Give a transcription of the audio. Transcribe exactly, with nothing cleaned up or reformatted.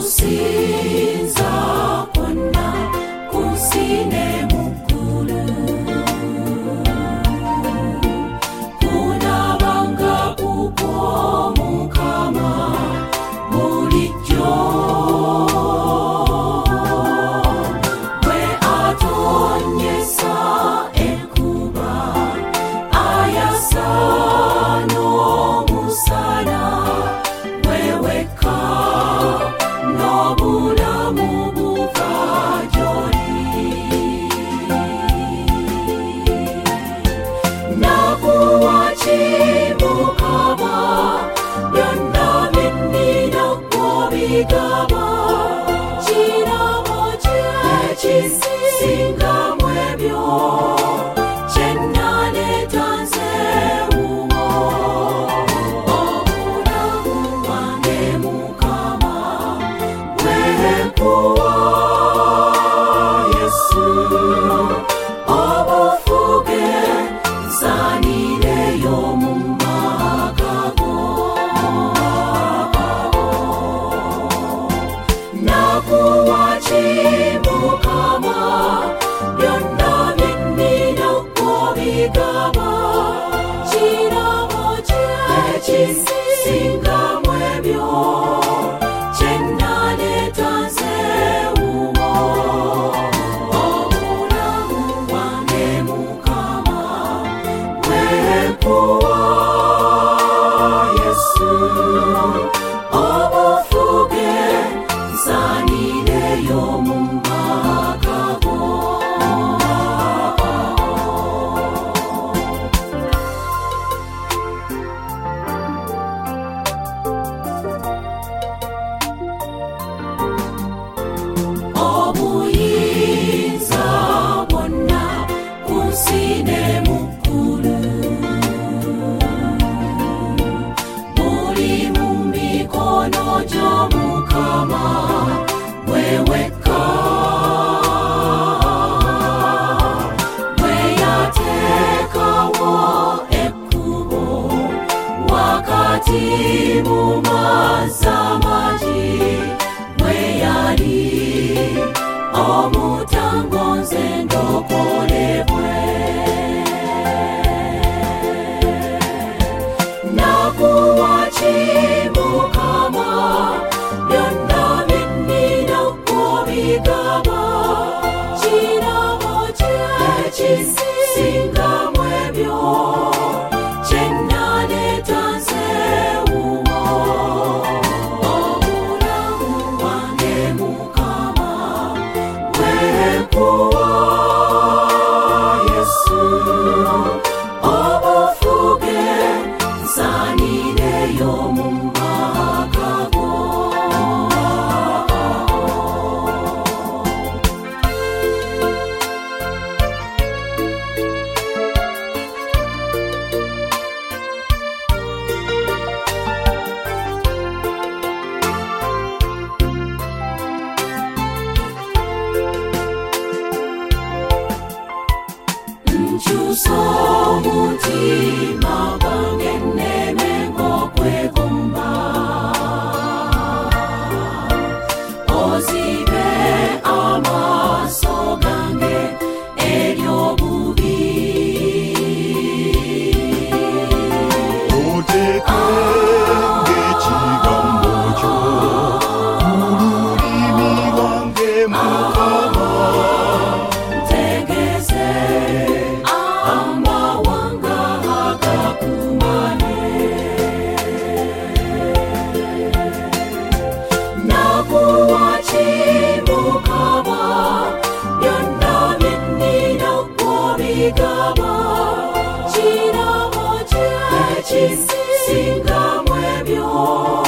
kusinza kwonna kusine mukulu kunabanga kuko mukama bulijjo bwe atonyesa enkuba ayasa n'omusana weweka n'obulamu buva gy'oli nakuwa ki mukama byonna bye nnina kw'obigaba kirabo kye kisingamu ebyo kye naleeta nze wuwo obulamu bwange mukama bwenkuwa Yesu obufuge nsaanireyo mu maka go nakuwa ki mukama byonna bye nnina kw'obigaba kirabo kye kisingamu ebyo kye naleeta nze wuwo obulamu bwange mukama bwenkuwa Yesu obufuge nsaanireyo mu maka go obuyinza bwonna kusine mukulu buli mu mikono gy'omukama bweweka bwe yateekawo ekkubo wakati mu mazzi amagi bwe yali omutango nze ndokolebwe nakuwa ki mukama byonna bye nnina kw'obigaba kirabo kye kisingamu ebyo kye naleeta nze wuwo obulamu bwange mukama bwenkuwa Yesu obufuge nsaanireyo mu maka go nkyusa omutima gwange nneme ng'okwegomba ozibe amaaso gange eri obubi oteeke ng'ekigambo kyo ku lulimi lwange mukama ntegeeze amawanga agakumanye nakuwa ki mukama byonna bye nnina kw'obigaba kirabo kye kisingamu ebyo